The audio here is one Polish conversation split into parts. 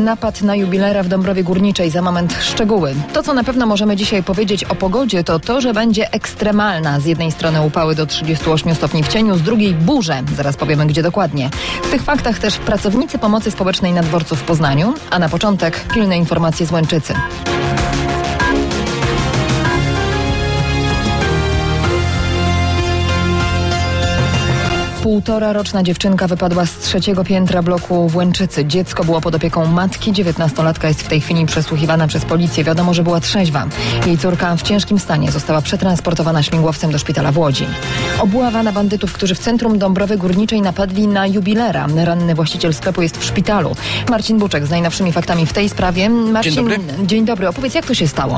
napad na jubilera w Dąbrowie Górniczej. Za moment szczegóły. To, co na pewno możemy dzisiaj powiedzieć o pogodzie, to to, że będzie ekstremalna. Z jednej strony upały do 38 stopni w cieniu, z drugiej burze. Zaraz powiemy, gdzie dokładnie. W tych faktach też pracownicy pomocy społecznej na dworcu w Poznaniu, a na początek pilne informacje z Łęczycy. Półtoraroczna dziewczynka wypadła z 3. piętra bloku w Łęczycy. Dziecko było pod opieką matki. 19-latka jest w tej chwili przesłuchiwana przez policję. Wiadomo, że była trzeźwa. Jej córka w ciężkim stanie została przetransportowana śmigłowcem do szpitala w Łodzi. Obława na bandytów, którzy w centrum Dąbrowy Górniczej napadli na jubilera. Ranny właściciel sklepu jest w szpitalu. Marcin Buczek z najnowszymi faktami w tej sprawie. Marcin, Dzień dobry. Dzień dobry. Opowiedz, jak to się stało?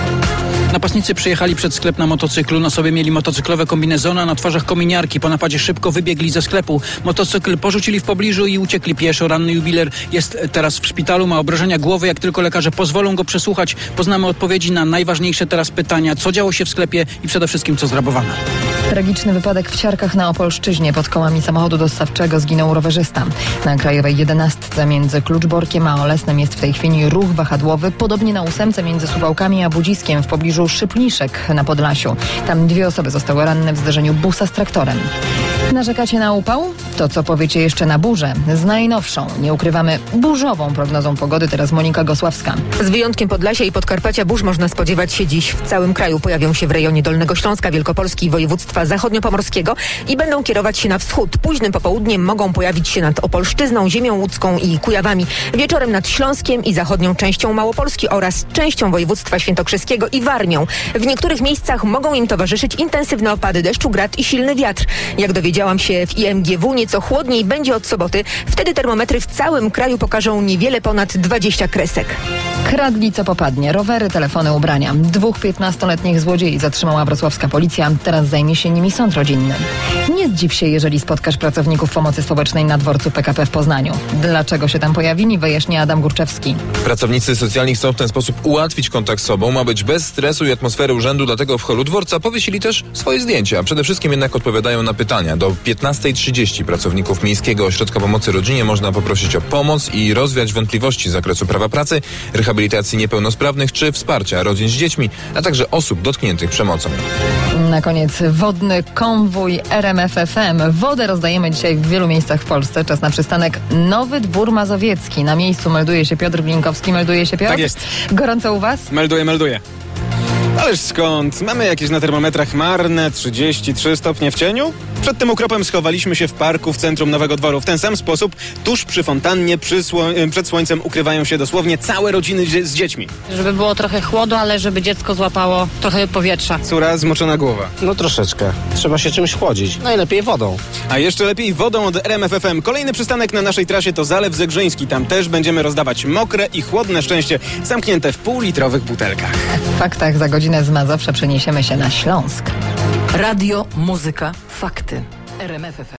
Napastnicy przyjechali przed sklep na motocyklu. Na sobie mieli motocyklowe kombinezony, a na twarzach kominiarki. Po napadzie szybko wybiegli ze sklepu. Motocykl porzucili w pobliżu i uciekli pieszo. Ranny jubiler jest teraz w szpitalu, ma obrażenia głowy. Jak tylko lekarze pozwolą go przesłuchać, poznamy odpowiedzi na najważniejsze teraz pytania. Co działo się w sklepie i przede wszystkim co zrabowano. Tragiczny wypadek w Ciarkach na Opolszczyźnie. Pod kołami samochodu dostawczego zginął rowerzysta. Na Krajowej 11 między Kluczborkiem a Olesnem jest w tej chwili ruch wahadłowy. Podobnie na 8 między Suwałkami a Budziskiem w pobliżu Szypliszek na Podlasiu. Tam 2 osoby zostały ranne w zderzeniu busa z traktorem. Narzekacie na upał? To co powiecie jeszcze na burzę? Z najnowszą, nie ukrywamy, burzową prognozą pogody teraz Monika Gosławska. Z wyjątkiem Podlasia i Podkarpacia burz można spodziewać się dziś w całym kraju. Pojawią się w rejonie Dolnego Śląska, Wielkopolski i województwa zachodniopomorskiego i będą kierować się na wschód. Późnym popołudniem mogą pojawić się nad Opolszczyzną, Ziemią Łódzką i Kujawami. Wieczorem nad Śląskiem i zachodnią częścią Małopolski oraz częścią województwa świętokrzyskiego i Warmią. W niektórych miejscach mogą im towarzyszyć intensywne opady deszczu, grad i silny wiatr. Jak dowiedziałam się w IMGW, nieco chłodniej będzie od soboty. Wtedy termometry w całym kraju pokażą niewiele ponad 20 kresek. Kradli co popadnie. Rowery, telefony, ubrania. 2 15-letnich złodziei zatrzymała wrocławska policja. Teraz zajmie się nimi sąd rodzinny. Nie zdziw się, jeżeli spotkasz pracowników pomocy społecznej na dworcu PKP w Poznaniu. Dlaczego się tam pojawili, wyjaśnia Adam Górczewski. Pracownicy socjalni chcą w ten sposób ułatwić kontakt z sobą. Ma być bez stresu i atmosfery urzędu, dlatego w holu dworca powiesili też swoje zdjęcia. A przede wszystkim jednak odpowiadają na pytania. Do 15:30 pracowników Miejskiego Ośrodka Pomocy Rodzinie można poprosić o pomoc i rozwiać wątpliwości z zakresu prawa pracy, rehabilitacji niepełnosprawnych czy wsparcia rodzin z dziećmi, a także osób dotkniętych przemocą. Na koniec wodny konwój RMF FM. Wodę rozdajemy dzisiaj w wielu miejscach w Polsce. Czas na przystanek Nowy Dwór Mazowiecki. Na miejscu melduje się Piotr Blinkowski. Melduje się Piotr? Tak jest. Gorąco u was? Melduję. Ależ skąd? Mamy jakieś na termometrach marne 33 stopnie w cieniu? Przed tym ukropem schowaliśmy się w parku w centrum Nowego Dworu. W ten sam sposób tuż przy fontannie przed słońcem ukrywają się dosłownie całe rodziny z dziećmi. Żeby było trochę chłodu, ale żeby dziecko złapało trochę powietrza. Córa zmoczona głowa. No troszeczkę. Trzeba się czymś chłodzić. Najlepiej wodą. A jeszcze lepiej wodą od RMF FM. Kolejny przystanek na naszej trasie to Zalew Zegrzyński. Tam też będziemy rozdawać mokre i chłodne szczęście zamknięte w półlitrowych butelkach. W faktach za godzinę z Mazowsza przeniesiemy się na Śląsk. Radio, muzyka, fakty. RMF FM.